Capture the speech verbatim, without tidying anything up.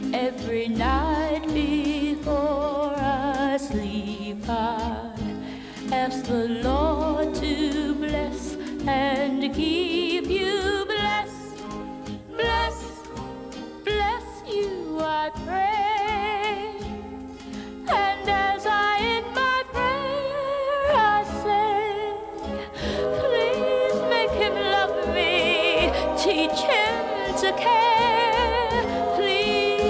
Every night before I sleep, I ask the Lord to bless and keep